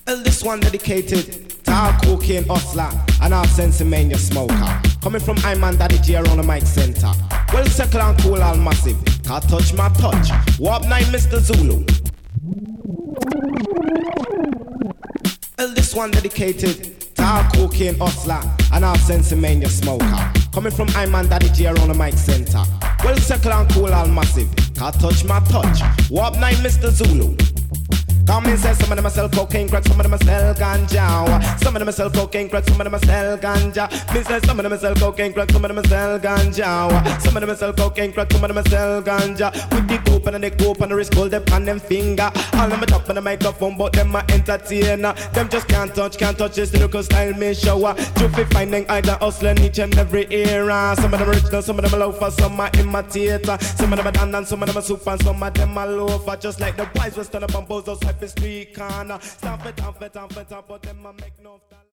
Well, this one dedicated to all cocaine hustler and all sensimania smoker. Coming from Iman Daddy J around the mic center. Well, circle and cool all massive. Can't touch my touch. Warp 9 Mr. Zulu. Well, this one dedicated to all cocaine hustler and all sensimania smoker. Coming from Iman Daddy J around the mic center. Well, circle and cool all massive. Can't touch my touch. Warp 9 Mr. Zulu. Come in, say some of them a sell cocaine crack, some of them a sell ganja. Some of them a sell cocaine crack, some of them a sell ganja. Me say some of them a sell cocaine crack, some of them a sell ganja. Some of them a sell cocaine crack, some of them a sell ganja. With the cope and the cope and the wrist, hold them on them finger. All them a top on the microphone, but them a entertainer. Them just can't touch this lyrical style me shower. Truth be finding either hustling each and every era. Some of them original, some of them a loafer, some a imitator. Some of them a dan and some of them a super, and some of them a loafer. Just like the boys was turn up on both those street corner. Stamp it, but them a make no